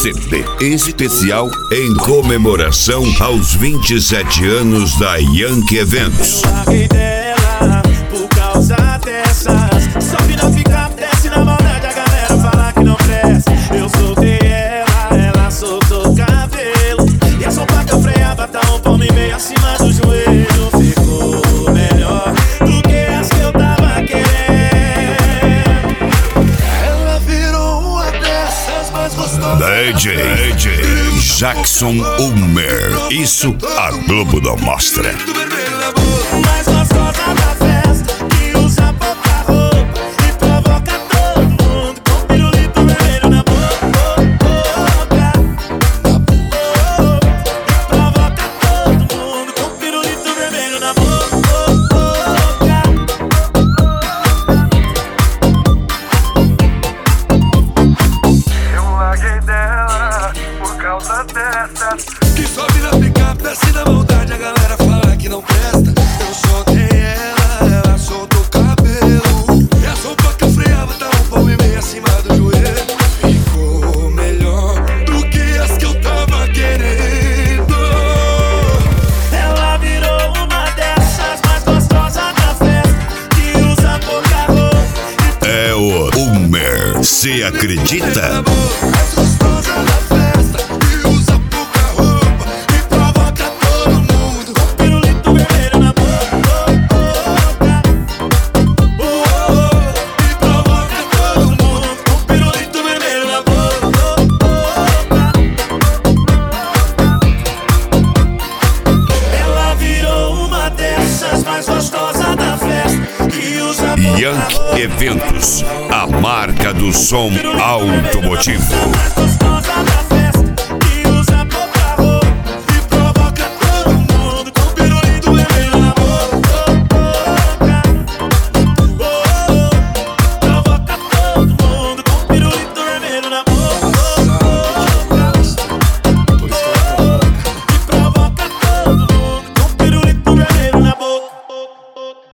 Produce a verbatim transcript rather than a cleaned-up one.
C D especial em comemoração aos vinte e sete anos da Yankee Eventos. Eu larguei dela por causa dessas. Só que não fica, desce na maldade, a galera fala que não presta. Eu soltei ela, ela soltou cabelo. E a sopa que eu freava tá um palmo e meio acima do joelho. Ficou melhor do que as que eu tava querendo. Ela virou uma dessas mais gostosas. D J, D J Jackson Ulmer. Isso a Globo não mostra. Mais gostosa da festa, que usa pouca roupa e provoca todo mundo com pirulito vermelho na boca. E provoca todo mundo com pirulito vermelho na boca. Eu larguei dela por causa dessas que sobe na picape, desce na maldade, a galera fala que não presta. Eu soltei ela, ela soltou o cabelo. E a sopa que eu freava tá um palmo e meio acima do joelho. Ficou melhor do que as que eu tava querendo. Ela virou uma dessas mais gostosas da festa, que usa pouca roupa. É o Ulmer. Cê acredita? Mais gostosa da festa, que usa pouca roupa e provoca todo mundo Com pirulito vermelho na boca. e provoca todo mundo. Com pirulito vermelho na boca. Ela virou uma dessas mais gostosas da festa, que usa pouca Yankee roupa. Eventos, a marca do som automotivo. Mais gostosa